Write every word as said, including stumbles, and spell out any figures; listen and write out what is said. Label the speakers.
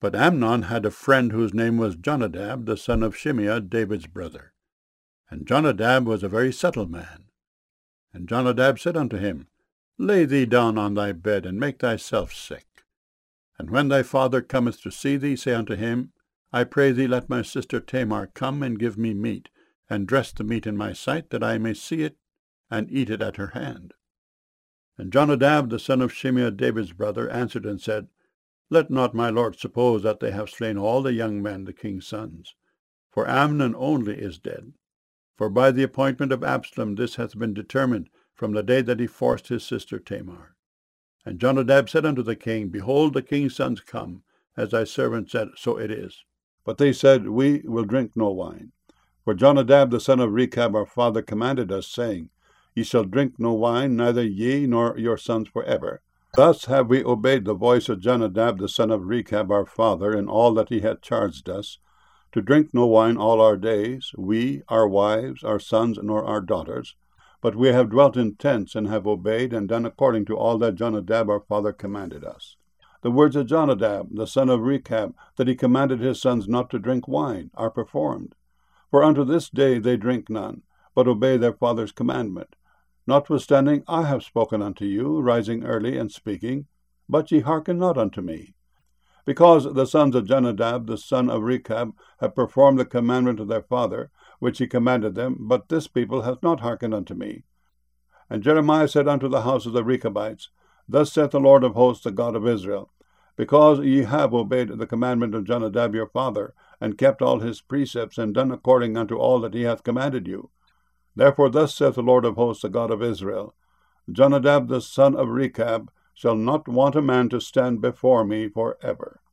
Speaker 1: But Amnon had a friend whose name was Jonadab, the son of Shimeah, David's brother. And Jonadab was a very subtle man. And Jonadab said unto him, Lay thee down on thy bed, and make thyself sick. And when thy father cometh to see thee, say unto him, I pray thee, let my sister Tamar come and give me meat, and dress the meat in my sight, that I may see it, and eat it at her hand. And Jonadab, the son of Shimeah, David's brother, answered and said, Let not my lord suppose that they have slain all the young men, the king's sons. For Amnon only is dead. For by the appointment of Absalom this hath been determined from the day that he forced his sister Tamar. And Jonadab said unto the king, Behold, the king's sons come, as thy servant said, so it is. But they said, We will drink no wine. For Jonadab the son of Rechab our father commanded us, saying, Ye shall drink no wine, neither ye nor your sons forever. Thus have we obeyed the voice of Jonadab the son of Rechab our father in all that he hath charged us, to drink no wine all our days, we, our wives, our sons, nor our daughters. But we have dwelt in tents, and have obeyed and done according to all that Jonadab our father commanded us. The words of Jonadab the son of Rechab, that he commanded his sons not to drink wine, are performed. For unto this day they drink none, but obey their father's commandment. Notwithstanding I have spoken unto you, rising early and speaking, but ye hearken not unto me. Because the sons of Jonadab the son of Rechab have performed the commandment of their father, which he commanded them, but this people hath not hearkened unto me. And Jeremiah said unto the house of the Rechabites, Thus saith the Lord of hosts, the God of Israel, Because ye have obeyed the commandment of Jonadab your father, and kept all his precepts, and done according unto all that he hath commanded you. Therefore thus saith the Lord of hosts, the God of Israel, Jonadab the son of Rechab shall not want a man to stand before me for ever.